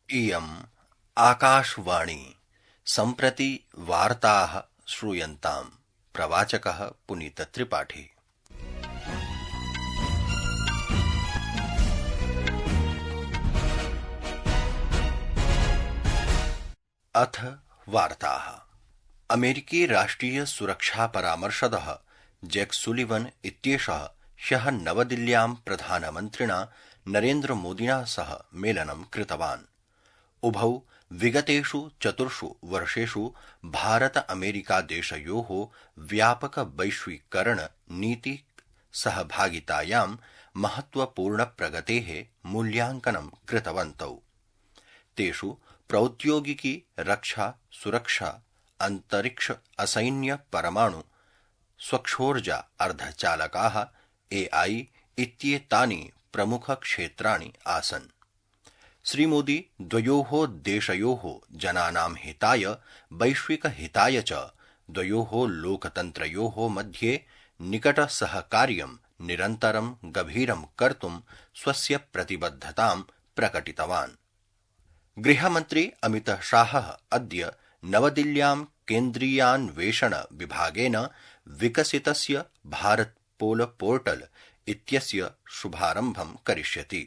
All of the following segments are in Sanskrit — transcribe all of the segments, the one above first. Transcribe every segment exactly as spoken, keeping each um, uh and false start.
इयम् आकाशवाणी सम्प्रति वार्ताः श्रूयन्ताम्। प्रवाचकः पुनीतत्रिपाठी। अथ वार्ताः। अमेरिकी राष्ट्रिय सुरक्षा परामर्शदः जैक सुलिवन इत्येषः ह्यः नवदिल्ल्यां प्रधानमन्त्रिणा नरेन्द्र मोदिना सह मेलनं कृतवान्। उभौ विगतेषु चतुर्षु वर्षेषु भारत अमेरिका देशयोः व्यापक वैश्वीकरण नीति सहभागितायां महत्वपूर्ण प्रगतेः मूल्यांकनं कृतवन्तौ। तेषु प्रौद्योगिकी, रक्षा, सुरक्षा, अंतरिक्ष, असैन्य, परमाणु, स्वक्षोर्जा, अर्धचालकाः, एआई इत्येतानि प्रमुखक्षेत्राणि आसन्। श्रीमोदी द्वयोः देशयोः जनानां हिताय, वैश्विक हिताय च द्वयोः लोकतन्त्रयोः मध्ये निकटसहकार्यं निरन्तरं गभीरं कर्तुं स्वस्य प्रतिबद्धतां प्रकटितवान्। गृहमन्त्री अमितः शाहः अद्य नवदिल्ल्यां केन्द्रीयान्वेषण विभागेन विकसितस्य भारत पोल पोर्टल इत्यस्य शुभारम्भं करिष्यति।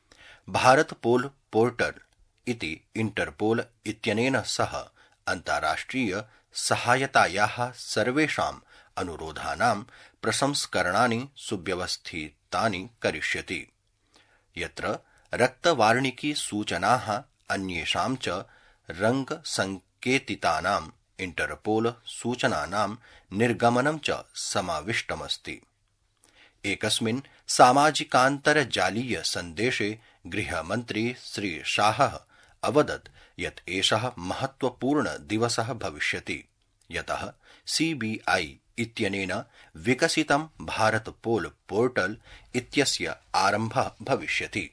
भारत पोल पोर्टल इति इंटरपोल इत्यनेन सह अन्ताराष्ट्रिय सहायतायाः सर्वेषाम् अनुरोधानां प्रसंस्करणानि सुव्यवस्थितानि करिष्यति, यत्र रक्तवार्णिकी सूचनाः अन्येषां च रङ्गसङ्केतितानां इंटरपोल सूचनानां निर्गमनं च समाविष्टमस्ति। एकस्मिन् सामाजिकान्तर्जालीय सन्देशे गृहमन्त्री श्री शाहः अवदत् यत् एषः महत्वपूर्ण दिवसः भविष्यति, यतः सीबीआई इत्यनेन विकसितं भारत पोल पोर्टल इत्यस्य आरम्भः भविष्यति।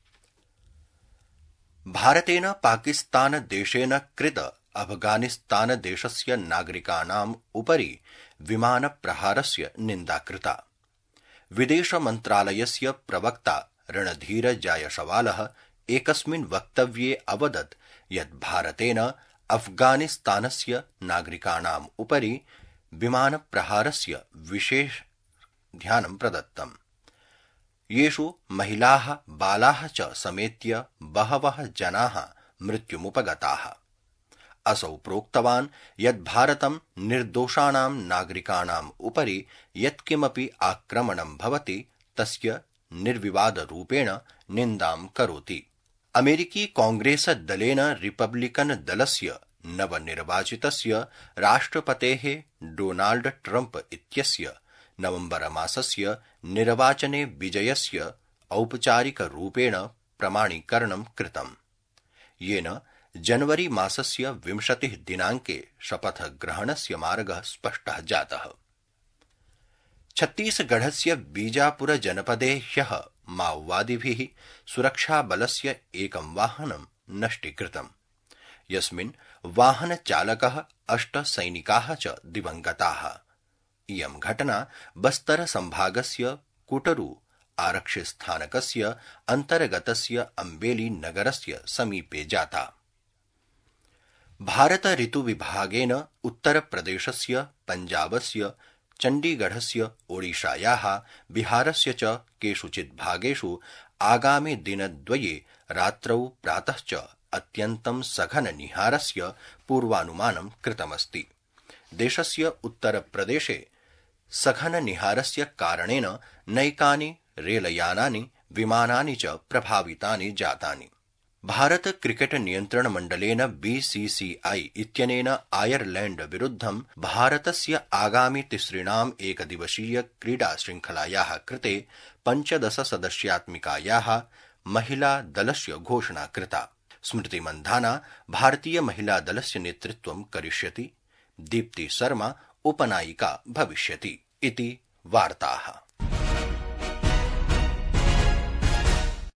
भारतेन पाकिस्तान देशेन कृत अफगानिस्तान देशस्य नागरिकाणाम् उपरि विमानप्रहारस्य निन्दा कृता। विदेश मन्त्रालयस्य प्रवक्ता रणधीर जायसवालः एकस्मिन् वक्तव्ये अवदत् यत् भारतेन अफगानिस्तानस्य नागरिकाणाम् उपरि विमानप्रहारस्य विशेष ध्यानं प्रदत्तम्, येषु महिलाः, बालाः च समेत्य बहवः जनाः मृत्युमुपगताः। असौ प्रोक्तवान् यत् भारतं निर्दोषाणां नागरिकाणाम् उपरि यत्किमपि आक्रमणं भवति तस्य निर्विवादरूपेण निन्दां करोति। अमेरिकी कांग्रेस दलेन रिपब्लिकन दलस्य नवनिर्वाचितस्य राष्ट्रपतेः डोनाल्ड ट्रम्प इत्यस्य नवम्बर मासस्य निर्वाचने विजयस्य औपचारिकरूपेण प्रमाणीकरणं कृतम्, येन जनवरी मासस्य विंशतिः दिनाङ्के शपथग्रहणस्य मार्गः स्पष्टः जातः। छत्तीसगढ़स्य बीजापुर जनपदे ह्यः माओवादिभिः सुरक्षाबलस्य एकं वाहनं नष्टीकृतम्, यस्मिन् वाहनचालकः, अष्ट सैनिकाः च दिवङ्गताः। इयं घटना बस्तर संभागस्य कुटरू आरक्षिस्थानकस्य अन्तर्गतस्य अम्बेली नगरस्य समीपे जाता। भारत ऋतुविभागेन उत्तरप्रदेशस्य, पञ्जाबस्य, चण्डीगढस्य, ओडिशायाः, बिहारस्य च केषुचित् भागेषु आगामि दिनद्वये रात्रौ प्रातः च अत्यन्तं सघननिहारस्य पूर्वानुमानं कृतमस्ति। देशस्य उत्तरप्रदेशे सघननिहारस्य कारणेन नैकानि रेलयानानि, विमानानि च प्रभावितानि जातानि। भारत क्रिकेट नियन्त्रण मण्डलेन बीसीसीआई इत्यनेन आयरलैण्ड विरुद्धं भारतस्य आगामि तिसृणाम् एकदिवसीय क्रीडा श्रृंखलायाः कृते पञ्चदश सदस्यात्मिकायाः महिला दलस्य घोषणा कृता। स्मृति मन्धाना भारतीय महिला दलस्य नेतृत्वं करिष्यति। दीप्ति शर्मा उपनायिका भविष्यति इति वार्ताः।